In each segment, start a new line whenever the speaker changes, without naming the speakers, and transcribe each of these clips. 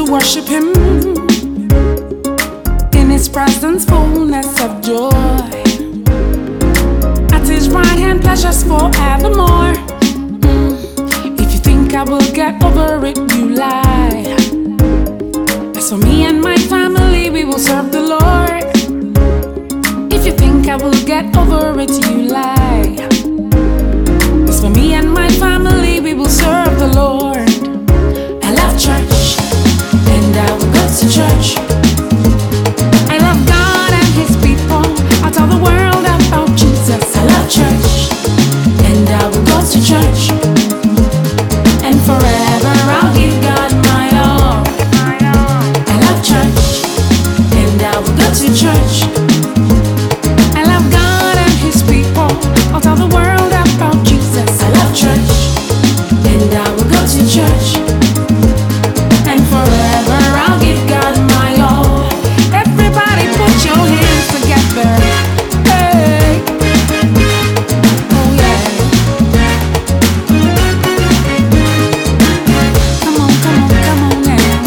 worship Him in His presence, fullness of joy. At His right hand, pleasures forevermore. If you think I will get over it, you lie. As for me and my family, we will serve the Lord. If you think I will get over it, you lie. As for me and my family, we will serve the Lord. I love church, and I will go to church. I love God and His people. I'll tell the world about Jesus. I love church, and I will go to church. And forever I'll give God my all. I love church, and I will go to church. I love God and His people. I'll tell the world about Jesus. I love church, and I will go to church. And forever I'll give God my all. Everybody put your hands together. Hey. Oh yeah. Come on, come on, come on now.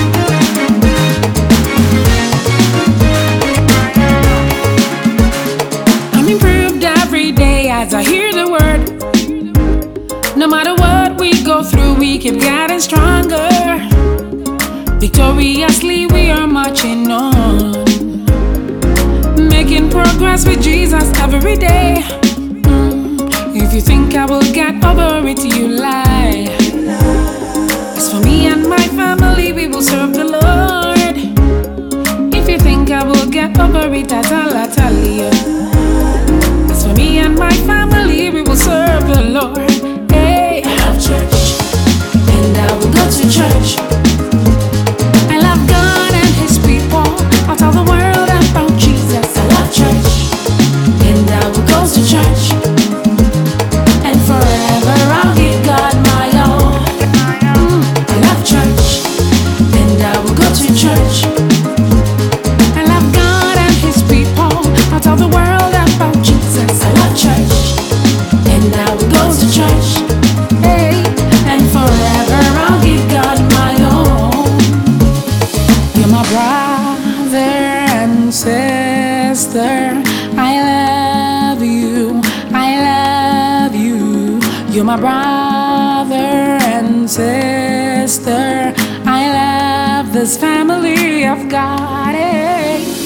I'm improved every day as I hear the word. No matter what we go through, we keep getting stronger. Victoriously we are marching on, making progress with Jesus every day. If you think I will get over it, you lie. As for me and my family, we will serve the Lord. If you think I will get over it, I tell you. As for me and my family, we will serve the Lord. Hey, I love church, and I will go to church. I love God and His people. I'll tell the world about Jesus. I love church, and I will go to church. And forever I'll give God my all. I love church, and I will go to church. I love God and His people. I'll tell the world about Jesus. I love church, and I will go to church. Hey, and forever I'll give God my all. You're my brother and sister. I love you. I love you. You're my brother and sister. I love this family of God. Hey.